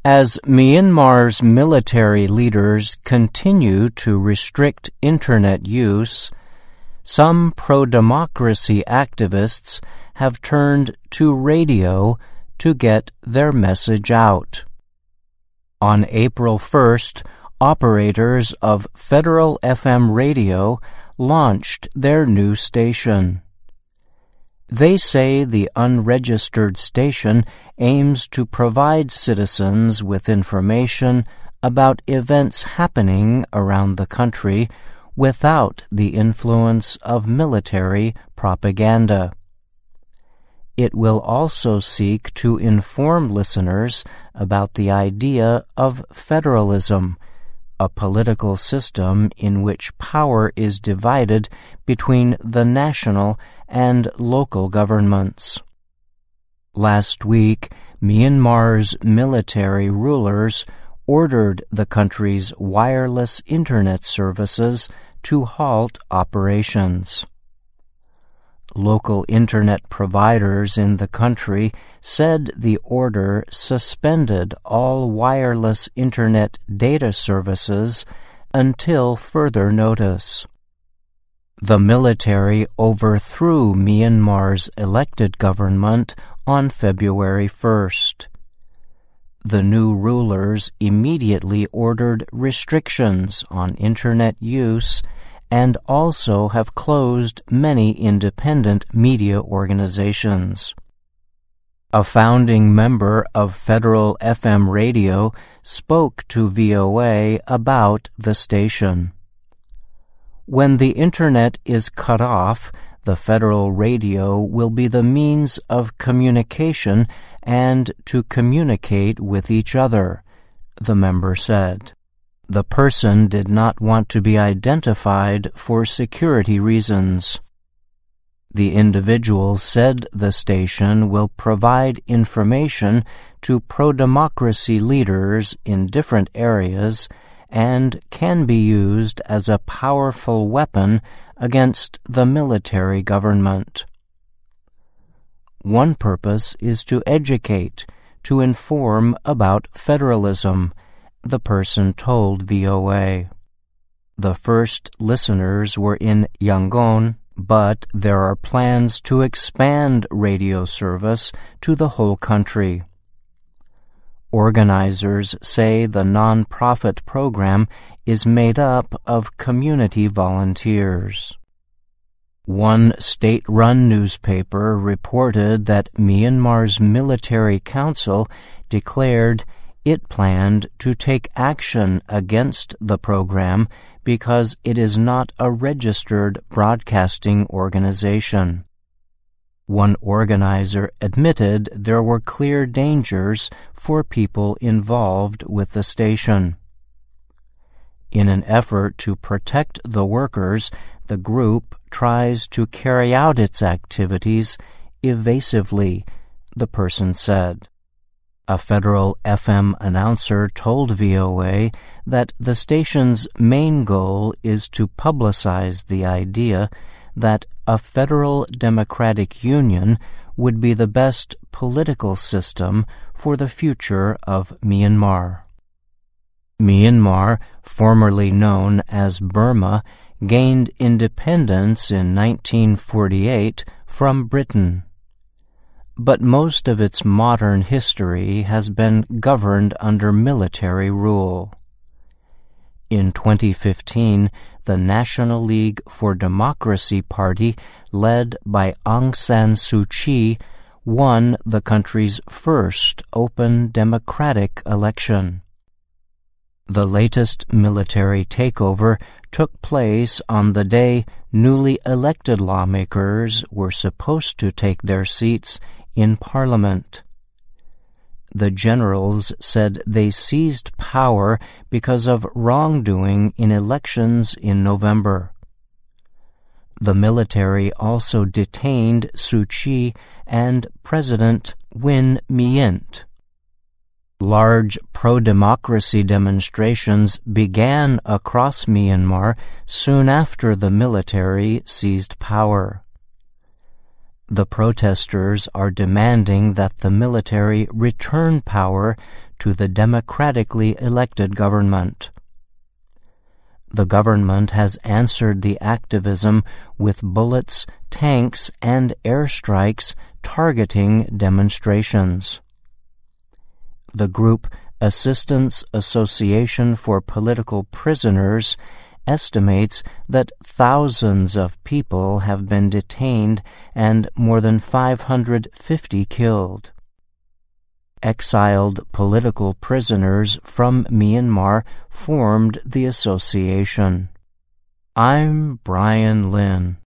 As Myanmar's military leaders continue to restrict Internet use, some pro-democracy activists have turned to radio to get their message out. On April 1st, operators of Federal FM radio launched their new station. They say the unregistered station aims to provide citizens with information about events happening around the country without the influence of military propaganda. It will also seek to inform listeners about the idea of federalism, a political system in which power is divided between the national and local governments. Last week, Myanmar's military rulers ordered the country's wireless Internet services to halt operations. Local Internet providers in the country said the order suspended all wireless Internet data services until further notice. The military overthrew Myanmar's elected government on February 1st. The new rulers immediately ordered restrictions on Internet use and also have closed many independent media organizations. A founding member of Federal FM radio spoke to VOA about the station. When the Internet is cut off, the Federal radio will be the means of communication and to communicate with each other, the member said. The person did not want to be identified for security reasons. The individual said the station will provide information to pro-democracy leaders in different areas and can be used as a powerful weapon against the military government. One purpose is to educate, to inform about federalism, the person told VOA. The first listeners were in Yangon, but there are plans to expand radio service to the whole country. Organizers say the non-profit program is made up of community volunteers. One state-run newspaper reported that Myanmar's military council declared it planned to take action against the program because it is not a registered broadcasting organization. One organizer admitted there were clear dangers for people involved with the station. In an effort to protect the workers, the group tries to carry out its activities evasively, the person said. A Federal FM announcer told VOA that the station's main goal is to publicize the idea that a federal democratic union would be the best political system for the future of Myanmar. Myanmar, formerly known as Burma, gained independence in 1948 from Britain. But most of its modern history has been governed under military rule. In 2015, the National League for Democracy Party, led by Aung San Suu Kyi, won the country's first open democratic election. The latest military takeover took place on the day newly elected lawmakers were supposed to take their seats in Parliament. The generals said they seized power because of wrongdoing in elections in November. The military also detained Suu Kyi and President Win Myint. Large pro-democracy demonstrations began across Myanmar soon after the military seized power. The protesters are demanding that the military return power to the democratically elected government. The government has answered the activism with bullets, tanks, and airstrikes targeting demonstrations. The group Assistance Association for Political Prisoners estimates that thousands of people have been detained and more than 550 killed. Exiled political prisoners from Myanmar formed the association. I'm Brian Lynn.